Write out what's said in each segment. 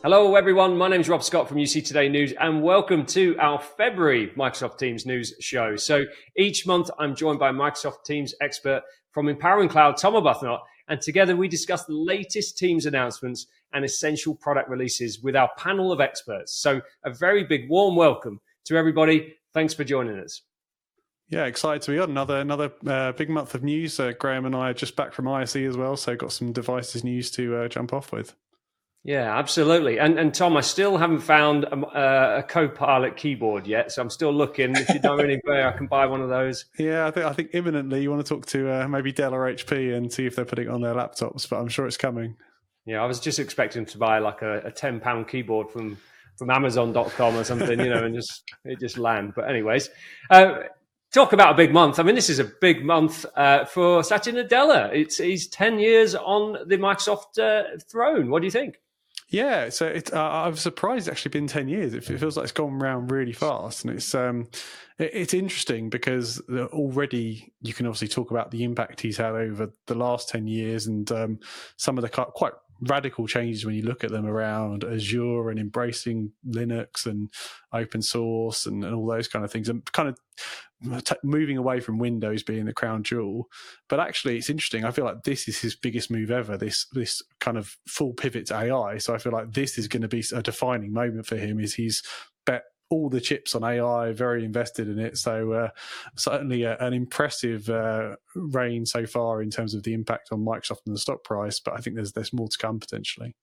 Hello, everyone. My name is Rob Scott from UC Today News, and welcome to our February Microsoft Teams news show. So each month, I'm joined by Microsoft Teams expert from Empowering Cloud, Tom Arbuthnot, and together we discuss the latest Teams announcements and essential product releases with our panel of experts. So a very big warm welcome to everybody. Thanks for joining us. Yeah, excited to be on another big month of news. Graham and I are just back from ISE as well, so got some devices news to jump off with. Yeah, absolutely. And Tom, I still haven't found a Copilot keyboard yet, so I'm still looking. If you know anywhere, I can buy one of those. Yeah, I think imminently you want to talk to maybe Dell or HP and see if they're putting it on their laptops, but I'm sure it's coming. Yeah, I was just expecting to buy like a £10 keyboard from Amazon.com or something, and it just land. But anyways, talk about a big month. I mean, this is a big month for Satya Nadella. He's 10 years on the Microsoft throne. What do you think? Yeah, so I was surprised it's actually been 10 years. It feels like it's gone around really fast. And it's interesting because already you can obviously talk about the impact he's had over the last 10 years and some of the quite radical changes when you look at them around Azure and embracing Linux and open source and all those kind of things, and kind of moving away from Windows being the crown jewel. But actually, it's interesting. I feel like this is his biggest move ever, this kind of full pivot to AI. So I feel like this is going to be a defining moment for him, is he's bet all the chips on AI, very invested in it. So certainly an impressive reign so far in terms of the impact on Microsoft and the stock price. But I think there's more to come potentially.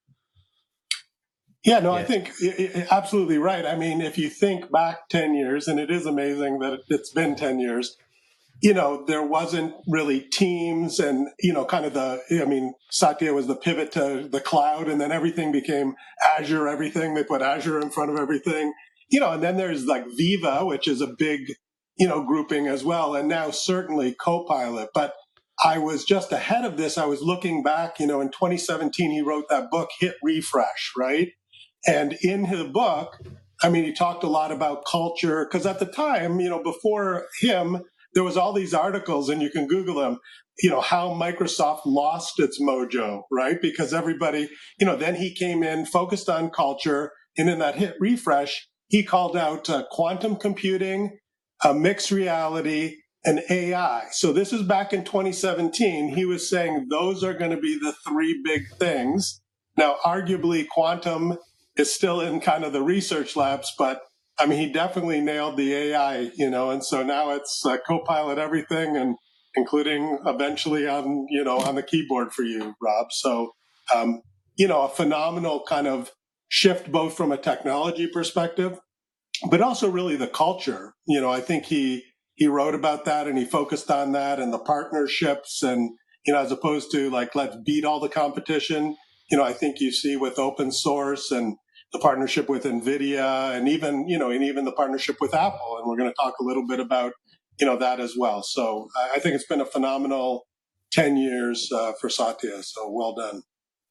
Yeah, no, I think you're absolutely right. I mean, if you think back 10 years, and it is amazing that it's been 10 years, there wasn't really Teams and, Satya was the pivot to the cloud, and then everything became Azure, everything. They put Azure in front of everything. And then there's like Viva, which is a big, grouping as well. And now certainly Copilot. But I was just ahead of this. I was looking back, in 2017, he wrote that book, Hit Refresh, right? And in his book, he talked a lot about culture, because at the time, before him, there was all these articles, and you can Google them, how Microsoft lost its mojo, right? Because everybody, then he came in, focused on culture, and in that Hit Refresh, he called out quantum computing, mixed reality, and AI. So this is back in 2017. He was saying those are going to be the three big things. Now, arguably, quantum is still in kind of the research labs, but he definitely nailed the AI, and so now it's Copilot everything, and including eventually on the keyboard for you, Rob. So, a phenomenal kind of shift, both from a technology perspective, but also really the culture. I think he wrote about that, and he focused on that and the partnerships, and, as opposed to like, let's beat all the competition. I think you see with open source and the partnership with NVIDIA, and even the partnership with Apple. And we're going to talk a little bit about, that as well. So I think it's been a phenomenal 10 years for Satya. So well done.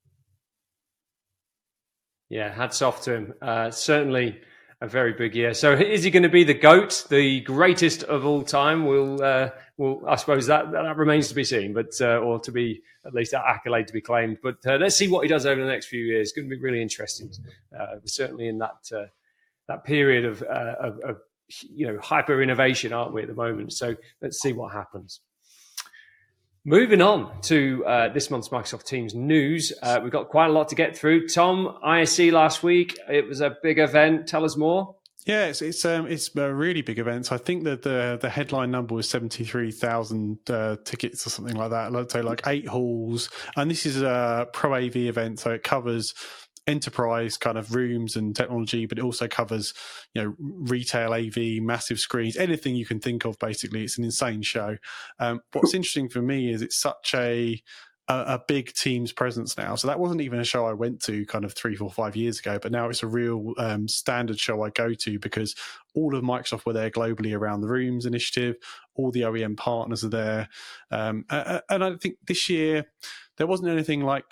Yeah, hats off to him. Certainly a very big year. So is he going to be the GOAT, the greatest of all time? We'll I suppose that remains to be seen, but or to be at least that accolade to be claimed. But let's see what he does over the next few years. It's going to be really interesting. We're certainly in that period of hyper innovation, aren't we, at the moment? So let's see what happens. Moving on to this month's Microsoft Teams news, we've got quite a lot to get through. Tom, ISE last week, it was a big event. Tell us more. Yeah, it's a really big event. I think that the headline number was 73,000 tickets or something like that. Let's say like 8 halls, and this is a Pro AV event, so it covers enterprise kind of rooms and technology, but it also covers, retail AV, massive screens, anything you can think of. Basically, it's an insane show. What's interesting for me is it's such a big Teams presence now. So that wasn't even a show I went to kind of 3, 4, 5 years ago, but now it's a real standard show I go to, because all of Microsoft were there globally around the Rooms initiative. All the OEM partners are there. And I think this year there wasn't anything like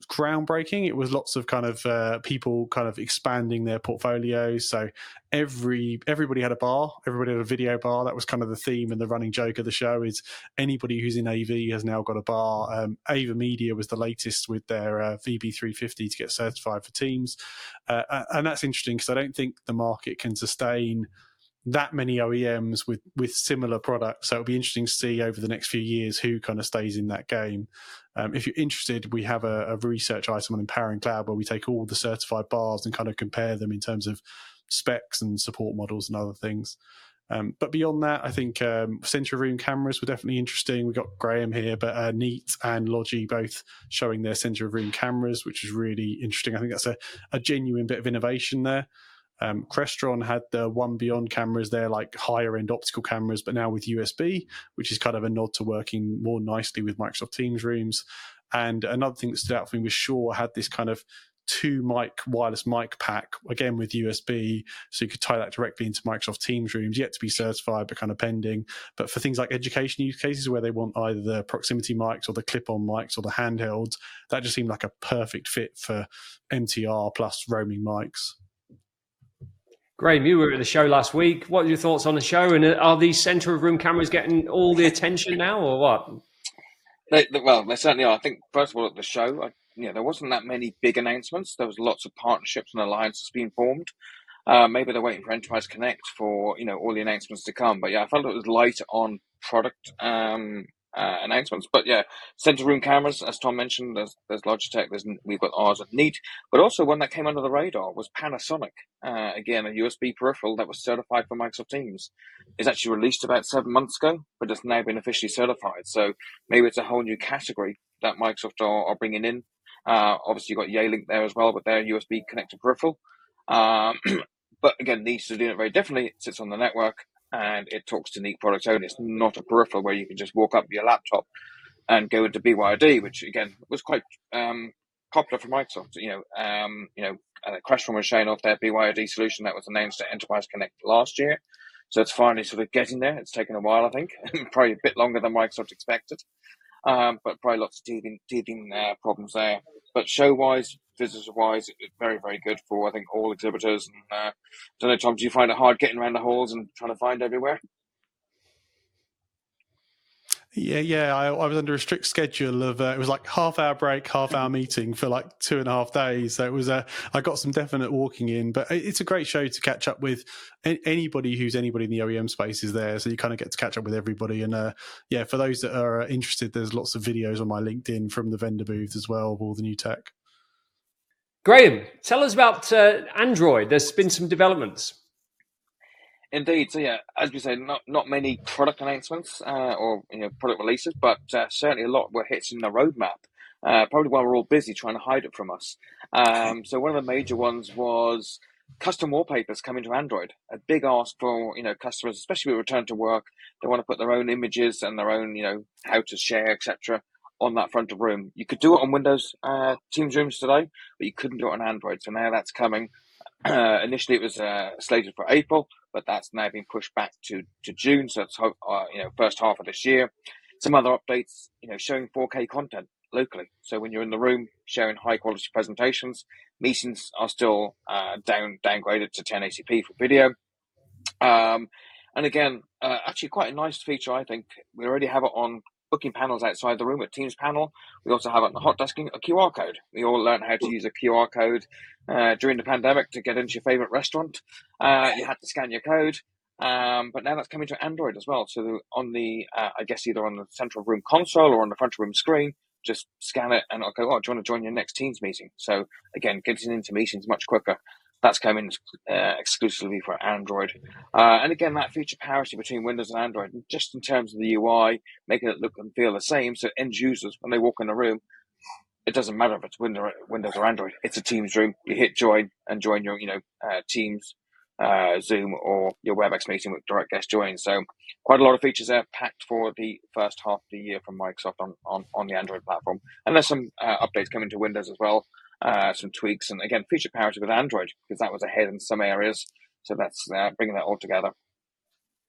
groundbreaking. It was lots of kind of people kind of expanding their portfolios. So everybody had a bar, everybody had a video bar. That was kind of the theme and the running joke of the show is anybody who's in AV has now got a bar. Ava Media was the latest with their VB350 to get certified for Teams. And that's interesting because I don't think the market can sustain that many OEMs with similar products. So it'll be interesting to see over the next few years who kind of stays in that game. If you're interested, we have a research item on Empowering Cloud where we take all the certified bars and kind of compare them in terms of specs and support models and other things. But beyond that, I think center room cameras were definitely interesting. We got Graham here, but Neat and Logi both showing their center of room cameras, which is really interesting. I think that's a genuine bit of innovation there. Crestron had the One Beyond cameras. They're like higher end optical cameras, but now with USB, which is kind of a nod to working more nicely with Microsoft Teams rooms. And another thing that stood out for me was Shure had this kind of 2-mic wireless mic pack, again with USB, so you could tie that directly into Microsoft Teams rooms, yet to be certified, but kind of pending. But for things like education use cases where they want either the proximity mics or the clip-on mics or the handhelds, that just seemed like a perfect fit for MTR plus roaming mics. Graham, you were at the show last week. What are your thoughts on the show? And are these centre of room cameras getting all the attention now, or what? They certainly are. I think, first of all, at the show, there wasn't that many big announcements. There was lots of partnerships and alliances being formed. Maybe they're waiting for Enterprise Connect for, all the announcements to come. But yeah, I felt it was light on product announcements. But yeah, center room cameras, as Tom mentioned, there's Logitech, we've got ours at Neat. But also one that came under the radar was Panasonic. Again, a USB peripheral that was certified for Microsoft Teams. It's actually released about 7 months ago, but it's now been officially certified. So maybe it's a whole new category that Microsoft are bringing in. Obviously, you've got Yealink there as well with their USB connected peripheral. But again, Neat is doing it very differently. It sits on the network and it talks to Neat products only. It's not a peripheral where you can just walk up with your laptop and go into BYOD, which again was quite popular for Microsoft. Crestron was showing off their BYOD solution that was announced at Enterprise Connect last year. So it's finally sort of getting there. It's taken a while, I think, probably a bit longer than Microsoft expected. But probably lots of teething problems there. But show-wise, visitor-wise, very, very good for, I think, all exhibitors. And I don't know, Tom, do you find it hard getting around the halls and trying to find everywhere? Yeah. I was under a strict schedule of it was like half-hour break, half-hour meeting for like 2.5 days. So it was I got some definite walking in, but it's a great show to catch up with. Anybody in the OEM space is there, so you kind of get to catch up with everybody. And for those that are interested, there's lots of videos on my LinkedIn from the vendor booth as well of all the new tech. Graham, tell us about Android. There's been some developments. Indeed. So yeah, as we say, not many product announcements or product releases, but certainly a lot were hits in the roadmap. Probably while we're all busy trying to hide it from us. So one of the major ones was custom wallpapers coming to Android. A big ask for customers, especially with return to work. They want to put their own images and their own how to share, etc. on that front of room. You could do it on Windows Teams rooms today, but you couldn't do it on Android. So now that's coming. Initially, it was slated for April, but that's now been pushed back to June. So it's first half of this year. Some other updates, showing 4K content locally. So when you're in the room sharing high quality presentations, meetings are still downgraded to 1080p for video. And again, actually quite a nice feature, I think. We already have it on booking panels outside the room at Teams panel. We also have it on the hot desking, a QR code. We all learned how to use a QR code during the pandemic to get into your favorite restaurant. You had to scan your code. But now that's coming to Android as well. So on the, I guess either on the central room console or on the front room screen, just scan it and I'll go, oh, do you want to join your next Teams meeting? So again, getting into meetings much quicker. That's coming exclusively for Android. And again, that feature parity between Windows and Android, just in terms of the UI, making it look and feel the same. So end users, when they walk in the room, it doesn't matter if it's Windows or Android. It's a Teams room. You hit join and join your, Teams, Zoom, or your WebEx meeting with direct guest join. So quite a lot of features there packed for the first half of the year from Microsoft on the Android platform. And there's some updates coming to Windows as well. Some tweaks and again feature parity with Android because that was ahead in some areas, so that's bringing that all together.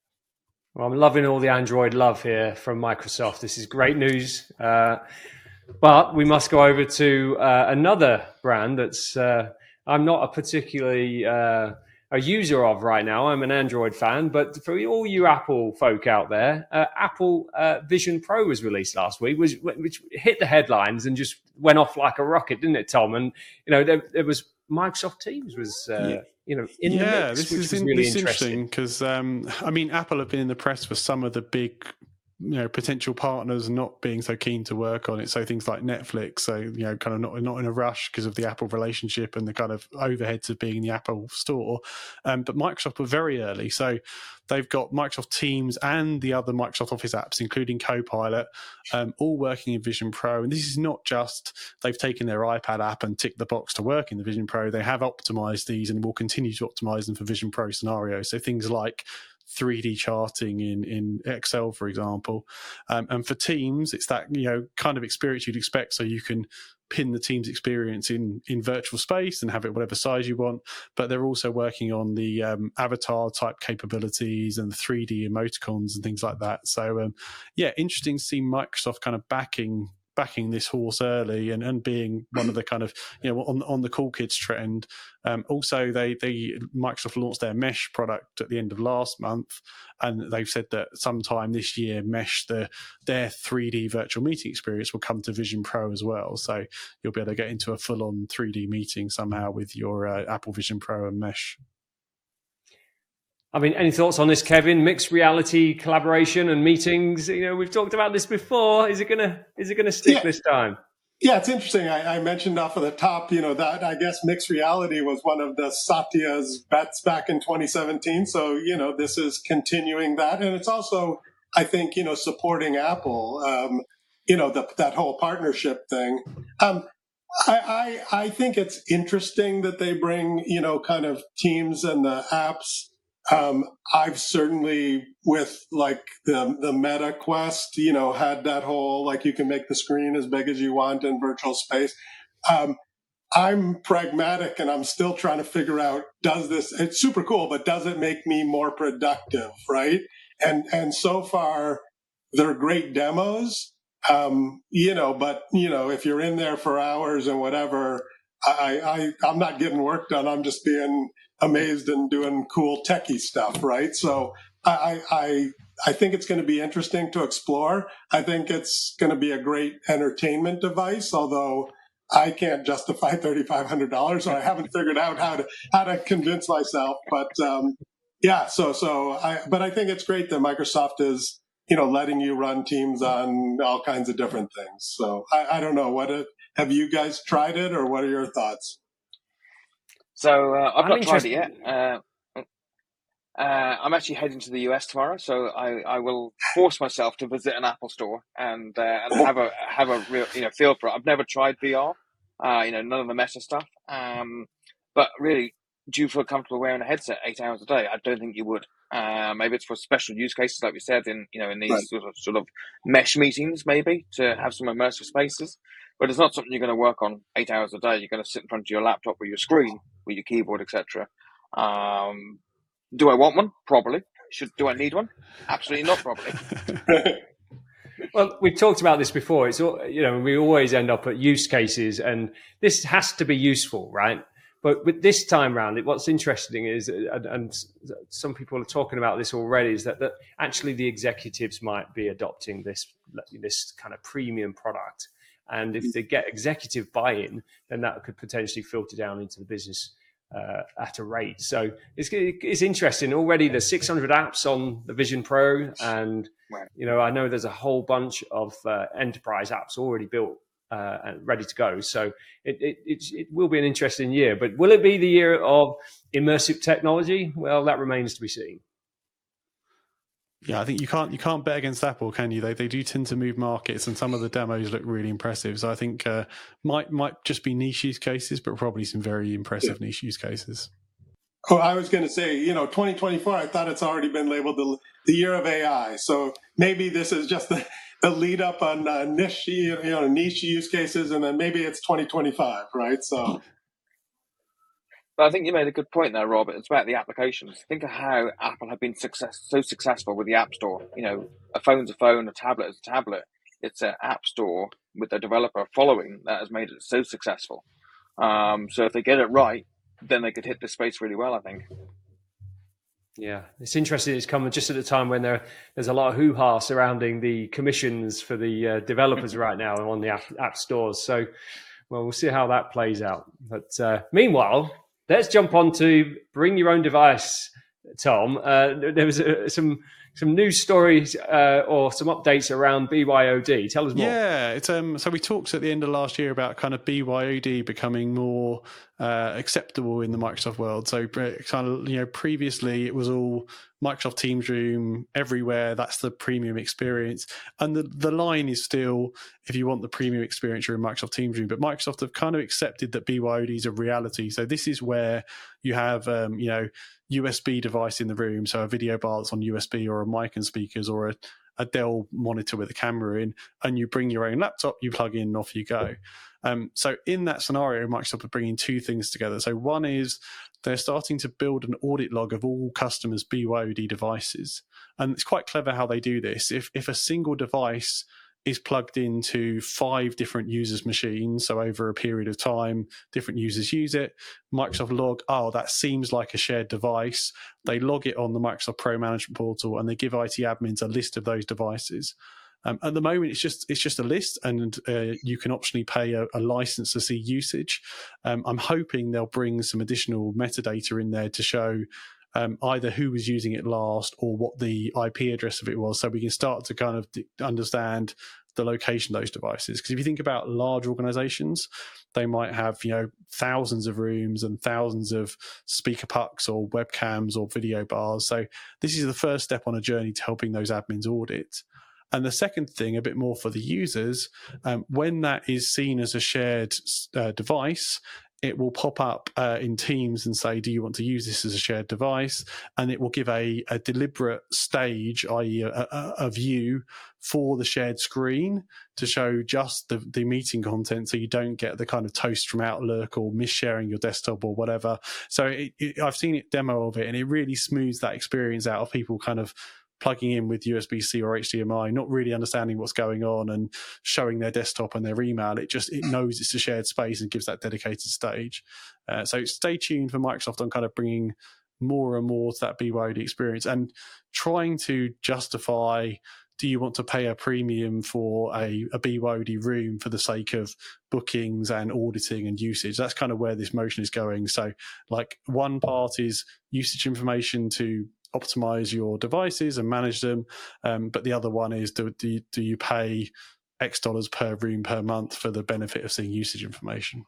Well, I'm loving all the Android love here from Microsoft. This is great news. But we must go over to another brand that's I'm not a particularly a user of right now. I'm an Android fan, but for all you Apple folk out there, Apple Vision Pro was released last week, which hit the headlines and just went off like a rocket, didn't it, Tom? And there was Microsoft Teams was in the mix, which was really interesting because Apple have been in the press for some of the big potential partners not being so keen to work on it. So things like Netflix, so kind of not in a rush because of the Apple relationship and the kind of overheads of being in the Apple store. But Microsoft were very early, so they've got Microsoft Teams and the other Microsoft Office apps, including Copilot, all working in Vision Pro. And this is not just they've taken their iPad app and ticked the box to work in the Vision Pro. They have optimized these and will continue to optimize them for Vision Pro scenarios. So things like 3D charting in Excel, for example. And for Teams, it's that kind of experience you'd expect, so you can pin the Teams experience in virtual space and have it whatever size you want. But they're also working on the avatar type capabilities and the 3D emoticons and things like that. So interesting to see Microsoft kind of backing this horse early and being one of the kind of on the cool kids trend. Also, Microsoft launched their Mesh product at the end of last month, and they've said that sometime this year, Mesh, their 3D virtual meeting experience, will come to Vision Pro as well. So you'll be able to get into a full-on 3D meeting somehow with your Apple Vision Pro and Mesh. I mean, any thoughts on this, Kevin? Mixed reality collaboration and meetings. We've talked about this before. Is it gonna stick this time? Yeah, it's interesting. I mentioned off of the top, that I guess mixed reality was one of the Satya's bets back in 2017. So, this is continuing that. And it's also, I think, supporting Apple, that whole partnership thing. I think it's interesting that they bring, kind of Teams and the apps. I've certainly, with like the Meta Quest, had that whole, like, you can make the screen as big as you want in virtual space. I'm pragmatic and I'm still trying to figure out, it's super cool, but does it make me more productive? Right. And so far they're great demos. But if you're in there for hours and whatever, I'm not getting work done. I'm just being amazed and doing cool techie stuff, right? So I think it's going to be interesting to explore. I think it's going to be a great entertainment device, although I can't justify $3,500, so I haven't figured out how to convince myself. But but I think it's great that Microsoft is letting you run Teams on all kinds of different things. So I don't know, have you guys tried it, or what are your thoughts? So I've not tried it yet. I'm actually heading to the US tomorrow, so I will force myself to visit an Apple store and have a real feel for it. I've never tried VR, none of the Meta stuff. But really, do you feel comfortable wearing a headset 8 hours a day? I don't think you would. Maybe it's for special use cases, like we said, in these right. sort of mesh meetings, maybe to have some immersive spaces. But it's not something you're going to work on 8 hours a day. You're going to sit in front of your laptop with your screen, with your keyboard, etc. Do I want one? Probably. Do I need one? Absolutely not. Probably. Well, we've talked about this before. It's we always end up at use cases, and this has to be useful, right? But with this time round, what's interesting is, and some people are talking about this already, is that actually the executives might be adopting this kind of premium product. And if they get executive buy-in, then that could potentially filter down into the business at a rate. So it's interesting. Already there's 600 apps on the Vision Pro, and I know there's a whole bunch of enterprise apps already built and ready to go. So it will be an interesting year. But will it be the year of immersive technology? Well, that remains to be seen. Yeah, I think you can't bet against Apple, can you? They do tend to move markets, and some of the demos look really impressive. So I think might just be niche use cases, but probably some very impressive niche use cases. Oh, I was going to say, 2024. I thought it's already been labeled the year of AI. So maybe this is just the lead up on niche use cases, and then maybe it's 2025, right? So. But I think you made a good point there, Robert. It's about the applications. Think of how Apple have been so successful with the App Store. A phone's a phone, a tablet is a tablet. it's an app store with a developer following that has made it so successful. So if they get it right, then they could hit this space really well, I think. Yeah, it's interesting. It's coming just at a time when there's a lot of hoo-ha surrounding the commissions for the developers right now on the app stores. So, well, we'll see how that plays out. But meanwhile, let's jump on to bring your own device, Tom. There was some news stories or some updates around BYOD. Tell us more. Yeah, it's so we talked at the end of last year about kind of BYOD becoming more acceptable in the Microsoft world. So kind of, previously it was all Microsoft Teams Room everywhere. That's the premium experience. And the line is still, if you want the premium experience, you're in Microsoft Teams Room. But Microsoft have kind of accepted that BYOD is a reality. So this is where you have, USB device in the room. So a video bar that's on USB or a mic and speakers or a Dell monitor with a camera in, and you bring your own laptop, you plug in, and off you go. So in that scenario, Microsoft are bringing two things together. So one is they're starting to build an audit log of all customers' BYOD devices. And it's quite clever how they do this. If a single device is plugged into 5 different users' machines, so over a period of time, different users use it, Microsoft log, that seems like a shared device. They log it on the Microsoft Pro Management Portal, and they give IT admins a list of those devices. At the moment, it's just a list, and you can optionally pay a license to see usage. I'm hoping they'll bring some additional metadata in there to show either who was using it last or what the IP address of it was, so we can start to kind of understand the location of those devices. Because if you think about large organizations, they might have thousands of rooms and thousands of speaker pucks or webcams or video bars. So this is the first step on a journey to helping those admins audit. And the second thing, a bit more for the users, when that is seen as a shared device, it will pop up in Teams and say, do you want to use this as a shared device? And it will give a deliberate stage, i.e. a view for the shared screen to show just the meeting content, so you don't get the kind of toast from Outlook or mis-sharing your desktop or whatever. So I've seen it demo of it, and it really smooths that experience out of people kind of plugging in with USB-C or HDMI, not really understanding what's going on and showing their desktop and their email. It knows it's a shared space and gives that dedicated stage. So stay tuned for Microsoft on kind of bringing more and more to that BYOD experience and trying to justify, do you want to pay a premium for a BYOD room for the sake of bookings and auditing and usage? That's kind of where this motion is going. So like one part is usage information to optimize your devices and manage them, but the other one is do you pay X dollars per room per month for the benefit of seeing usage information?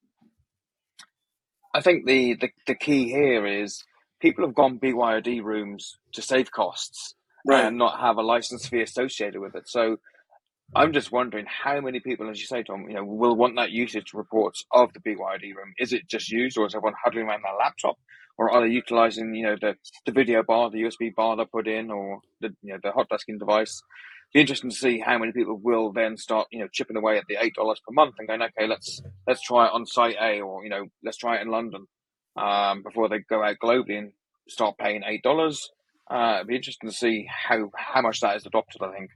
I think the key here is people have gone BYOD rooms to save costs, right, and not have a license fee associated with it. So I'm just wondering how many people, as you say, Tom, will want that usage reports of the BYOD room. Is it just used, or is everyone huddling around their laptop, or are they utilizing, the video bar, the USB bar they put in, or the hot desking device? Be interesting to see how many people will then start, chipping away at the $8 per month and going, okay, let's try it on site A, or let's try it in London, before they go out globally and start paying $8. It'd be interesting to see how much that is adopted, I think.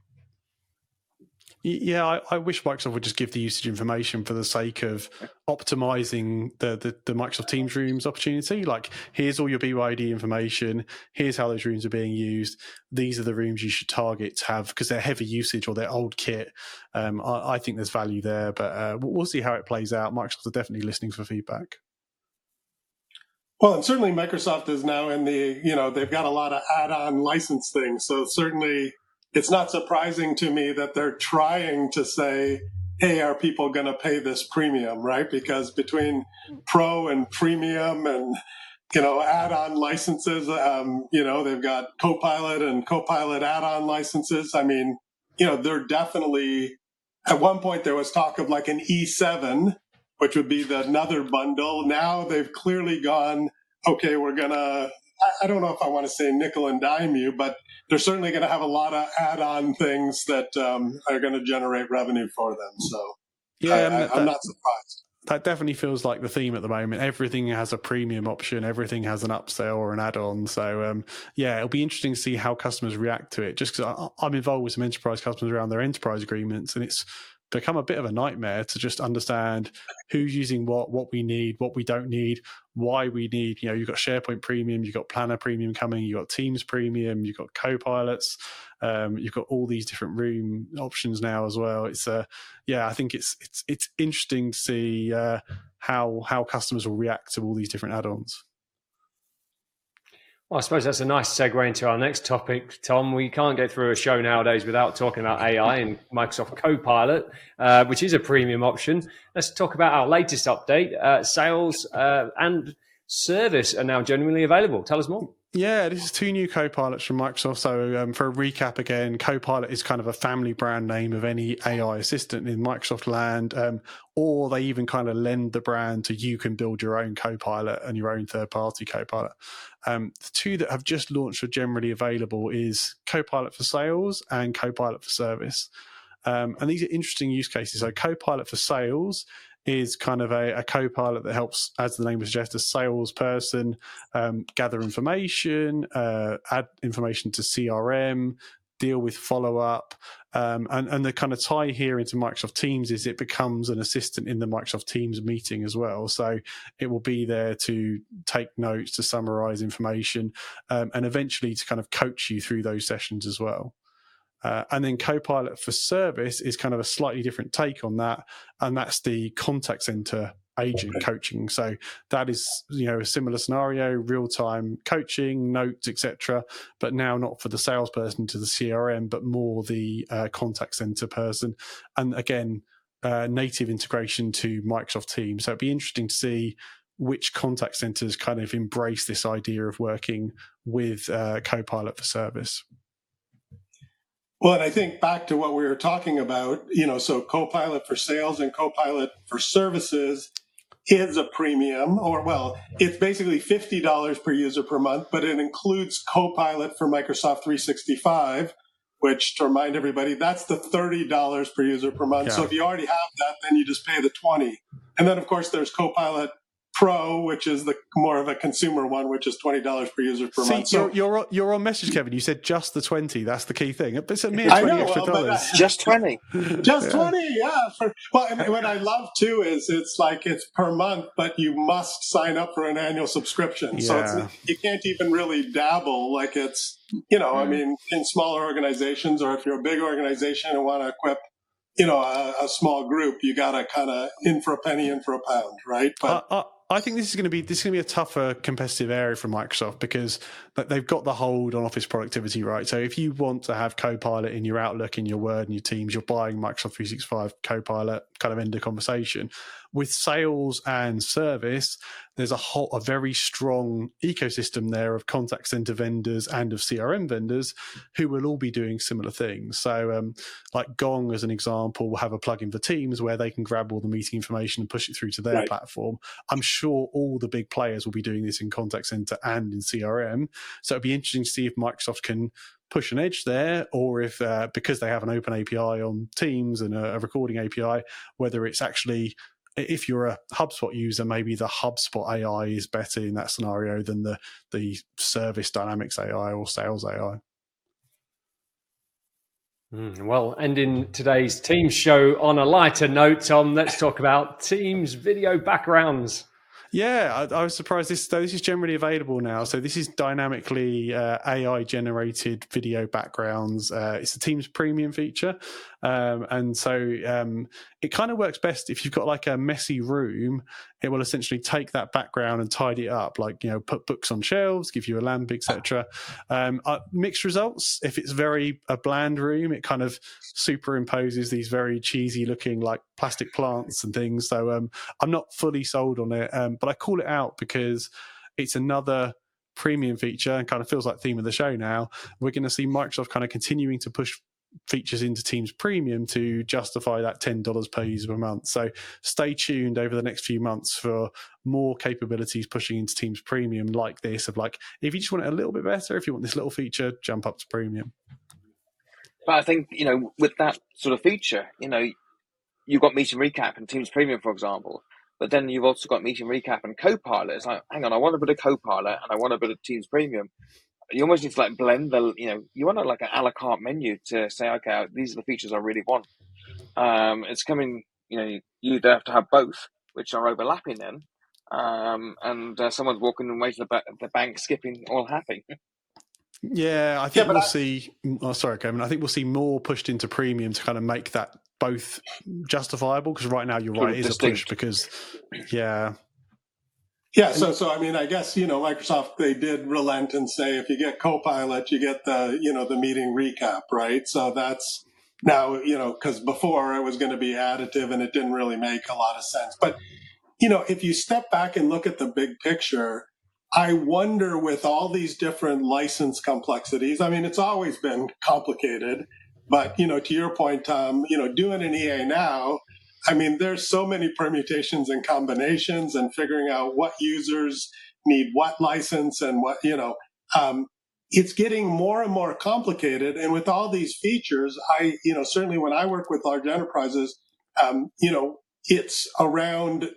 Yeah, I wish Microsoft would just give the usage information for the sake of optimizing the Microsoft Teams rooms opportunity. Like, here's all your BYOD information. Here's how those rooms are being used. These are the rooms you should target to have because they're heavy usage or they're old kit. I think there's value there, but we'll see how it plays out. Microsoft are definitely listening for feedback. Well, and certainly Microsoft is now in the, they've got a lot of add-on license things. So certainly it's not surprising to me that they're trying to say, hey, are people going to pay this premium, right? Because between Pro and Premium and, add-on licenses, they've got Copilot and Copilot add-on licenses. I mean, they're definitely, at one point there was talk of like an E7, which would be another bundle. Now they've clearly gone, okay, we're going to, I don't know if I want to say nickel and dime you, but they're certainly going to have a lot of add-on things that are going to generate revenue for them. So yeah, I'm not surprised. that definitely feels like the theme at the moment. Everything has a premium option, everything has an upsell or an add-on. So it'll be interesting to see how customers react to it. Just because I'm involved with some enterprise customers around their enterprise agreements, and it's become a bit of a nightmare to just understand who's using what we need, what we don't need, why we need. You've got SharePoint Premium, you've got Planner Premium coming, you've got Teams Premium, you've got Copilots, you've got all these different room options now as well. It's I think it's interesting to see how customers will react to all these different add-ons. Well, I suppose that's a nice segue into our next topic, Tom. We can't get through a show nowadays without talking about AI and Microsoft Copilot, which is a premium option. Let's talk about our latest update. Sales and Service are now genuinely available. Tell us more. Yeah, this is 2 new Copilots from Microsoft. So for a recap again, Copilot is kind of a family brand name of any AI assistant in Microsoft land, or they even kind of lend the brand to you can build your own Copilot and your own third-party Copilot. The 2 that have just launched or generally available is Copilot for Sales and Copilot for Service. And these are interesting use cases. So Copilot for Sales is kind of a Copilot that helps, as the name suggests, a salesperson gather information, add information to CRM, deal with follow-up. And the kind of tie here into Microsoft Teams is it becomes an assistant in the Microsoft Teams meeting as well. So it will be there to take notes, to summarize information, and eventually to kind of coach you through those sessions as well. And then Copilot for Service is kind of a slightly different take on that, and that's the contact center agent coaching. So that is, a similar scenario, real-time coaching, notes, etc., but now not for the salesperson to the CRM, but more the contact center person. And again, native integration to Microsoft Teams. So it'd be interesting to see which contact centers kind of embrace this idea of working with Copilot for Service. Well, and I think back to what we were talking about, so Copilot for Sales and Copilot for Services is a premium, it's basically $50 per user per month, but it includes Copilot for Microsoft 365, which, to remind everybody, that's the $30 per user per month. Yeah. So if you already have that, then you just pay the $20. And then, of course, there's Copilot Pro, which is the more of a consumer one, which is $20 per user per month. So you're on message, Kevin. You said just the 20. That's the key thing. It's a mere $20 extra. Just 20. Just 20, yeah. And what I love too is it's per month, but you must sign up for an annual subscription. Yeah. So you can't even really dabble like it's, I mean, in smaller organizations, or if you're a big organization and want to equip a small group, you got to kind of in for a penny, in for a pound, right? But I think this is going to be a tougher competitive area for Microsoft, because they've got the hold on office productivity, right? So if you want to have Copilot in your Outlook, in your Word, and your Teams, you're buying Microsoft 365 Copilot, kind of end of conversation. With Sales and Service, there's a very strong ecosystem there of contact center vendors and of CRM vendors who will all be doing similar things. So like Gong, as an example, will have a plugin for Teams where they can grab all the meeting information and push it through to their platform. I'm sure all the big players will be doing this in contact center and in CRM. So it'd be interesting to see if Microsoft can push an edge there, or if because they have an open API on Teams and a recording API, whether it's actually, if you're a HubSpot user, maybe the HubSpot AI is better in that scenario than the Service Dynamics AI or Sales AI. Well, ending today's Teams show on a lighter note, Tom, let's talk about Teams video backgrounds. Yeah, I was surprised. This is generally available now. So this is dynamically AI-generated video backgrounds. It's a Teams premium feature. And so it kind of works best if you've got like a messy room. It will essentially take that background and tidy it up, like, put books on shelves, give you a lamp, etc. Mixed results. If it's a bland room, it kind of superimposes these very cheesy looking like plastic plants and things. So I'm not fully sold on it, but I call it out because it's another premium feature and kind of feels like theme of the show now. We're going to see Microsoft kind of continuing to push features into Teams Premium to justify that $10 per user per month. So stay tuned over the next few months for more capabilities pushing into Teams Premium like this, of like, if you just want it a little bit better, if you want this little feature, jump up to Premium. But I think, with that sort of feature, you've got Meeting Recap and Teams Premium, for example. But then you've also got Meeting Recap and Copilot. It's like, hang on, I want a bit of Copilot and I want a bit of Teams Premium. You almost need to like blend the, you want like an a la carte menu to say, okay, these are the features I really want. It's coming, you have to have both, which are overlapping then. And someone's walking away to the bank, skipping, all happy. Yeah, I think we'll see. Oh, sorry, Kevin. I think we'll see more pushed into premium to kind of make that both justifiable. Because right now, you're right, it is a push. Because, yeah. So I mean, I guess Microsoft, they did relent and say if you get Copilot, you get the the meeting recap, right? So that's now because before it was going to be additive and it didn't really make a lot of sense. But if you step back and look at the big picture, I wonder with all these different license complexities, I mean, it's always been complicated, but, to your point, Tom, doing an EA now, I mean, there's so many permutations and combinations and figuring out what users need what license and what, it's getting more and more complicated. And with all these features, certainly when I work with large enterprises, it's around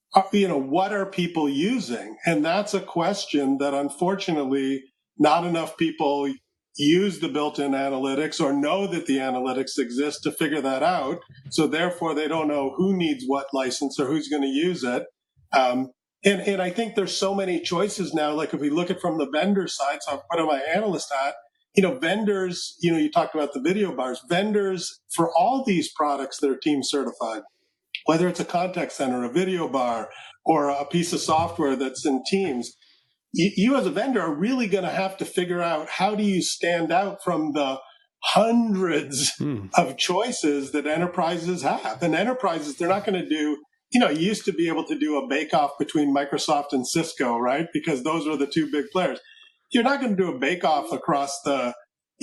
what are people using? And that's a question that unfortunately not enough people use the built-in analytics or know that the analytics exist to figure that out. So therefore they don't know who needs what license or who's going to use it. And I think there's so many choices now. Like if we look at from the vendor side, so I've put on my analyst hat, vendors, you talked about the video bars, vendors for all these products that are team certified, whether it's a contact center, a video bar, or a piece of software that's in Teams, you as a vendor are really going to have to figure out how do you stand out from the hundreds of choices that enterprises have. And enterprises, they're not going to do, you used to be able to do a bake-off between Microsoft and Cisco, right? Because those were the two big players. You're not going to do a bake-off across the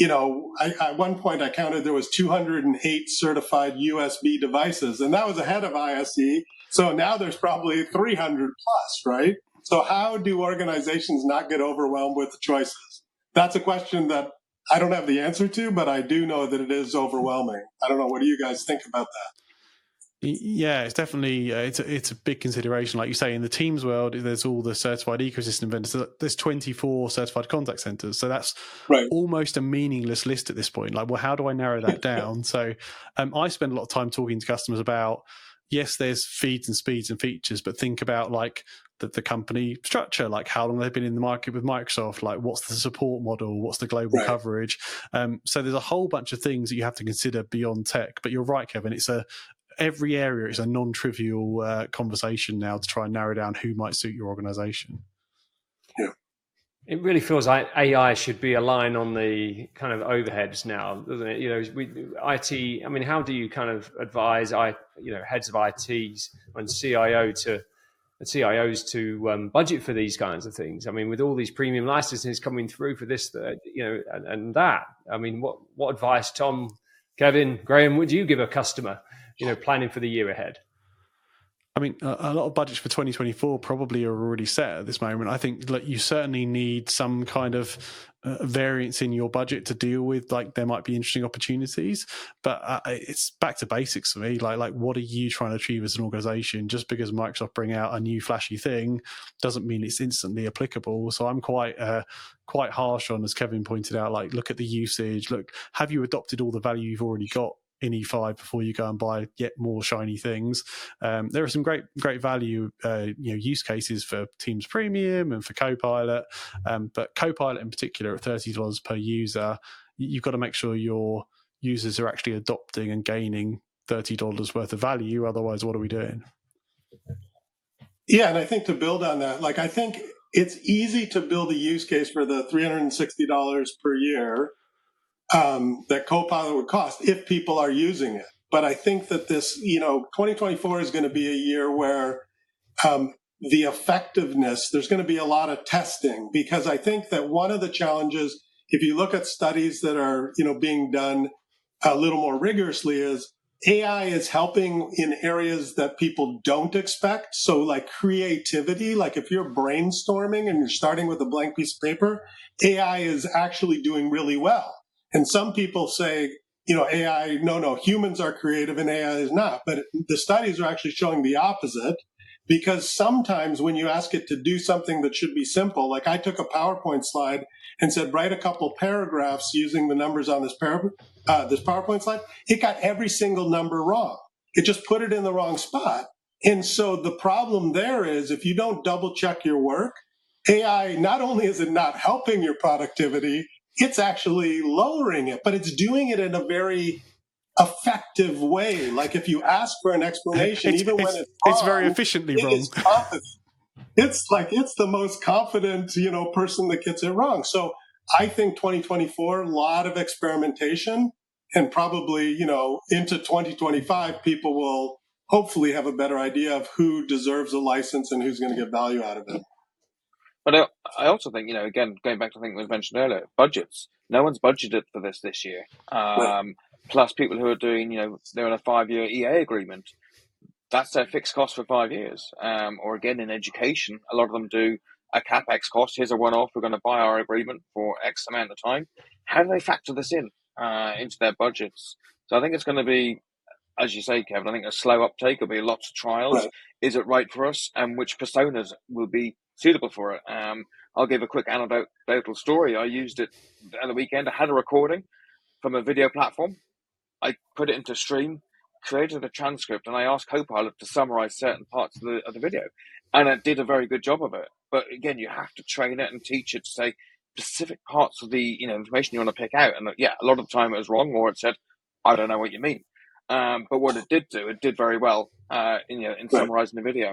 at one point I counted there was 208 certified USB devices, and that was ahead of ISE. So now there's probably 300 plus, right? So how do organizations not get overwhelmed with the choices? That's a question that I don't have the answer to, but I do know that it is overwhelming. I don't know. What do you guys think about that? Yeah, it's definitely it's a big consideration. Like you say, in the Teams world, there's all the certified ecosystem vendors. There's 24 certified contact centers, so that's almost a meaningless list at this point. Like, well, how do I narrow that down? So, I spend a lot of time talking to customers about, yes, there's feeds and speeds and features, but think about like the company structure, like how long they've been in the market with Microsoft, like what's the support model, what's the global coverage. So there's a whole bunch of things that you have to consider beyond tech. But you're right, Kevin. Every area is a non-trivial conversation now to try and narrow down who might suit your organization. Yeah. It really feels like AI should be a line on the kind of overheads now, doesn't it? IT, I mean, how do you kind of advise, heads of ITs and CIOs to budget for these kinds of things? I mean, with all these premium licenses coming through for this, and that, I mean, what advice, Tom, Kevin, Graham, would you give a customer, planning for the year ahead? I mean, a lot of budgets for 2024 probably are already set at this moment. I think you certainly need some kind of variance in your budget to deal with. Like, there might be interesting opportunities, but it's back to basics for me. Like, what are you trying to achieve as an organization? Just because Microsoft bring out a new flashy thing doesn't mean it's instantly applicable. So I'm quite harsh on, as Kevin pointed out, like, look at the usage. Look, have you adopted all the value you've already got in E5 before you go and buy yet more shiny things? There are some great value use cases for Teams Premium and for Copilot, but Copilot in particular at $30 per user, you've got to make sure your users are actually adopting and gaining $30 worth of value. Otherwise, what are we doing? Yeah, and I think to build on that, like, I think it's easy to build a use case for the $360 per year that Copilot would cost if people are using it. But I think that this, 2024 is going to be a year where the effectiveness, there's going to be a lot of testing, because I think that one of the challenges, if you look at studies that are, being done a little more rigorously, is AI is helping in areas that people don't expect. So like creativity, like if you're brainstorming and you're starting with a blank piece of paper, AI is actually doing really well. And some people say, AI, no, humans are creative and AI is not. But the studies are actually showing the opposite, because sometimes when you ask it to do something that should be simple, like I took a PowerPoint slide and said, write a couple paragraphs using the numbers on this PowerPoint slide, it got every single number wrong. It just put it in the wrong spot. And so the problem there is if you don't double check your work, AI, not only is it not helping your productivity, it's actually lowering it, but it's doing it in a very effective way. Like if you ask for an explanation, when it's wrong, it's very efficiently wrong. It's the most confident, person that gets it wrong. So I think 2024, a lot of experimentation, and probably, into 2025, people will hopefully have a better idea of who deserves a license and who's going to get value out of it. But I also think, again, going back to something that was mentioned earlier, budgets. No one's budgeted for this year. Right. Plus people who are doing, they're in a 5-year EA agreement. That's their fixed cost for 5 years. Or again, in education, a lot of them do a CapEx cost. Here's a one-off. We're going to buy our agreement for X amount of time. How do they factor this in into their budgets? So I think it's going to be, as you say, Kevin, I think a slow uptake. There'll be lots of trials. Right. Is it right for us? And which personas will be suitable for it? I'll give a quick anecdotal story. I used it at the weekend. I had a recording from a video platform. I put it into Stream, created a transcript, and I asked Copilot to summarize certain parts of the video. And it did a very good job of it. But again, you have to train it and teach it to say specific parts of the information you want to pick out. And a lot of the time it was wrong, or it said, I don't know what you mean. But what it did do, it did very well in summarizing the video.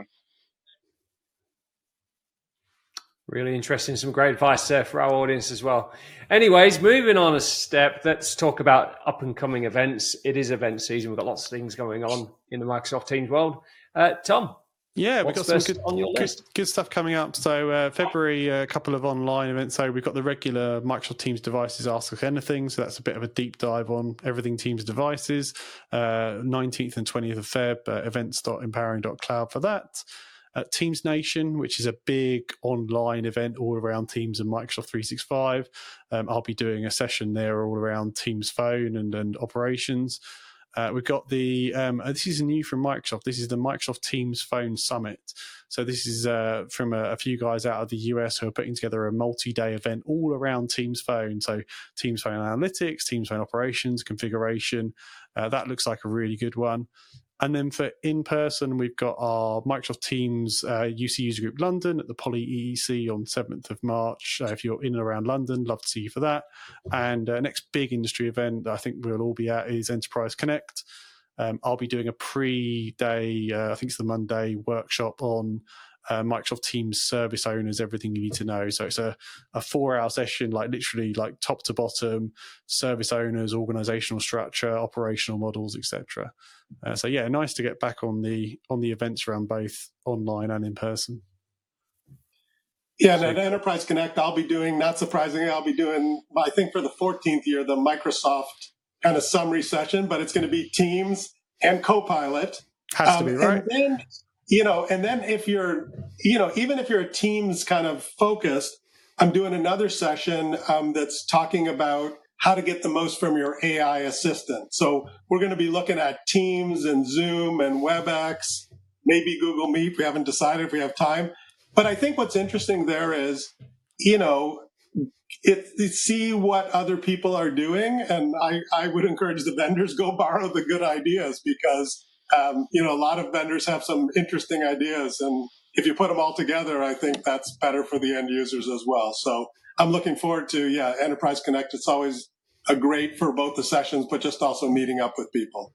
Really interesting. Some great advice there for our audience as well. Anyways, moving on a step, let's talk about up and coming events. It is event season. We've got lots of things going on in the Microsoft Teams world. Tom? Yeah, we've got some good stuff coming up. So February, a couple of online events. So we've got the regular Microsoft Teams devices Ask Us Anything. So that's a bit of a deep dive on everything Teams devices. 19th and 20th of Feb, events.empowering.cloud for that. Teams Nation, which is a big online event all around Teams and Microsoft 365. I'll be doing a session there all around Teams Phone and operations. We've got the, this is new from Microsoft. This is the Microsoft Teams Phone Summit. So this is from a few guys out of the US who are putting together a multi-day event all around Teams Phone. So Teams Phone Analytics, Teams Phone Operations, configuration. That looks like a really good one. And then for in-person, we've got our Microsoft Teams UC User Group London at the Poly EEC on 7th of March. If you're in and around London, love to see you for that. And next big industry event that I think we'll all be at is Enterprise Connect. I'll be doing a pre-day, I think it's the Monday, workshop on Microsoft Teams service owners, everything you need to know. So it's a 4-hour session, literally top to bottom, service owners, organizational structure, operational models, etc. So yeah, nice to get back on the events around both online and in person. Yeah, and at Enterprise Connect, I'll be doing, not surprisingly, I think for the 14th year, the Microsoft kind of summary session, but it's going to be Teams and Copilot. Has to be, right? And then if you're, even if you're a Teams kind of focused, I'm doing another session that's talking about how to get the most from your AI assistant. So we're going to be looking at Teams and Zoom and WebEx, maybe Google Meet. We haven't decided if we have time. But I think what's interesting there is, see what other people are doing. And I would encourage the vendors, go borrow the good ideas because a lot of vendors have some interesting ideas, and if you put them all together, I think that's better for the end users as well. So I'm looking forward to, Enterprise Connect. It's always a great for both the sessions, but just also meeting up with people.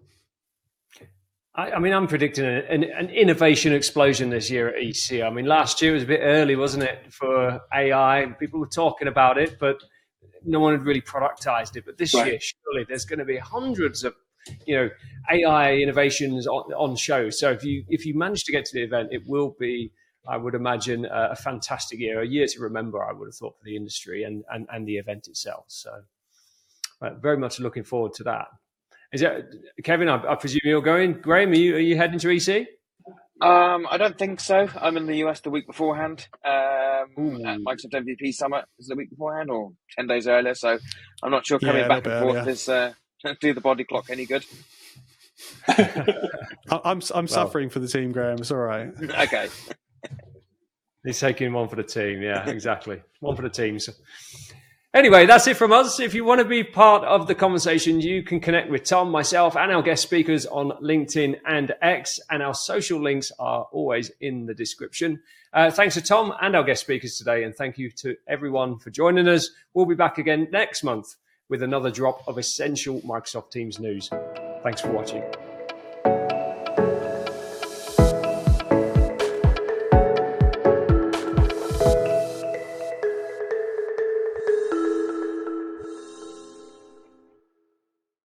I'm predicting an innovation explosion this year at EC. Last year was a bit early, wasn't it, for AI? People were talking about it, but no one had really productized it. But this year, surely there's going to be hundreds of AI innovations on show. So if you manage to get to the event, it will be, I would imagine, a fantastic year, a year to remember, I would have thought, for the industry and the event itself. So very much looking forward to that. Is that Kevin? I presume you're going. Graham, are you heading to EC? I don't think so. I'm in the US the week beforehand. At Microsoft MVP Summit is the week beforehand, or 10 days earlier. So I'm not sure coming back and forth is do the body clock any good. I'm suffering for the team, Graham. It's all right. Okay. He's taking one for the team. Yeah, exactly. One for the teams. Anyway, that's it from us. If you want to be part of the conversation, you can connect with Tom, myself, and our guest speakers on LinkedIn and X, and our social links are always in the description. Thanks to Tom and our guest speakers today, and thank you to everyone for joining us. We'll be back again next month with another drop of essential Microsoft Teams news. Thanks for watching.